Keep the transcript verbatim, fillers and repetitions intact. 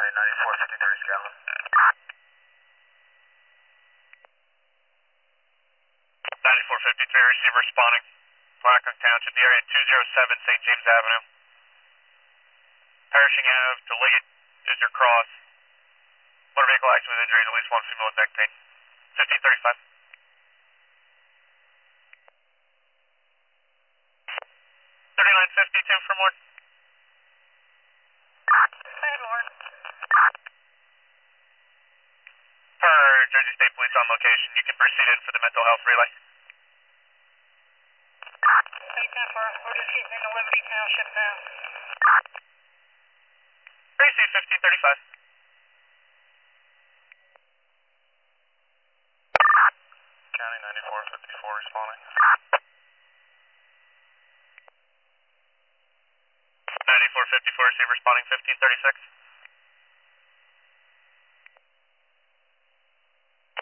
ninety-four fifty-three Scotland. ninety-four fifty-three, receiver responding. Blackhawk Township, the area two oh seven Saint James Avenue. Perishing Ave to Liggett is your cross. Motor vehicle accident with injuries, at least one female with neck pain. fifteen thirty-five. thirty-nine fifty-two for more. Bad Lord. For Jersey State Police on location, you can proceed in for the mental health relay. eight ten four, we're just getting into Liberty Township now. Tracy, fifteen thirty-five. County ninety-four fifty-four responding. ninety-four fifty-four, receiver responding, fifteen thirty-six.